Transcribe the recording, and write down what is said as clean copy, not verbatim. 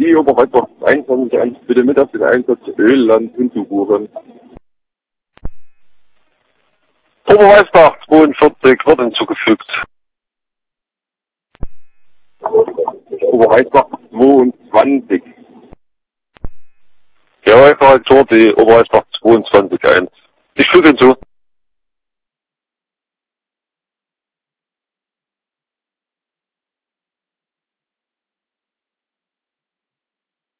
die Oberreutbach 21 bitte mit auf den Einsatz Ölland hinzubuchen. Oberreutbach 42 wird hinzugefügt. Oberreutbach 22. Ja, Korrektur, die Oberreutbach 22.1. Ich füge hinzu.